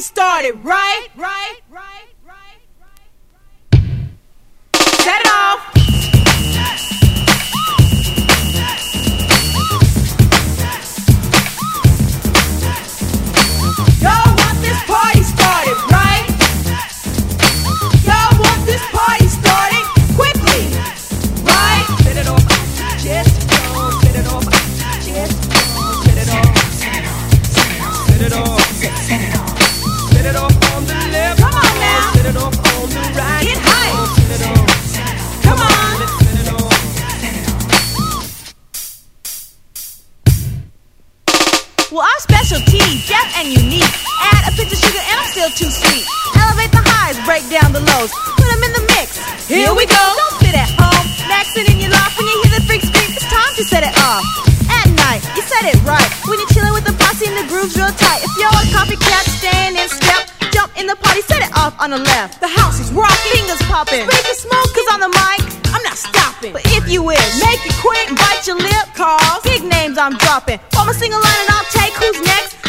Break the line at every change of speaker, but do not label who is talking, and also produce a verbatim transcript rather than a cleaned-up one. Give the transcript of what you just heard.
started, right? Right, right, right, right, right. Set it off. Y'all want this party started, right? Y'all want this party started quickly, right? Set it off, just set it off, just set it off, set it off, set it off, set it off on the left. Come on now, set it off on the right. Get high, set it off. Come on, set it off, set it off. Well, our specialty, deaf and unique. Add a pinch of sugar and I'm still too sweet. Elevate the highs, break down the lows. Put them in the mix. Here we go. Don't sit at home, maxing in your loft. When you hear the freak scream, it's time to set it off. At night, you said it right. When you're chilling with the posse and the groove's real tight. If you're a copycat, stand in step. Jump in the party, set it off on the left. The house is rocking, fingers popping. Speakers smoke, cause on the mic, I'm not stopping. But if you wish, make it quick and bite your lip. Cause big names I'm dropping. Form a single line and I'll take who's next.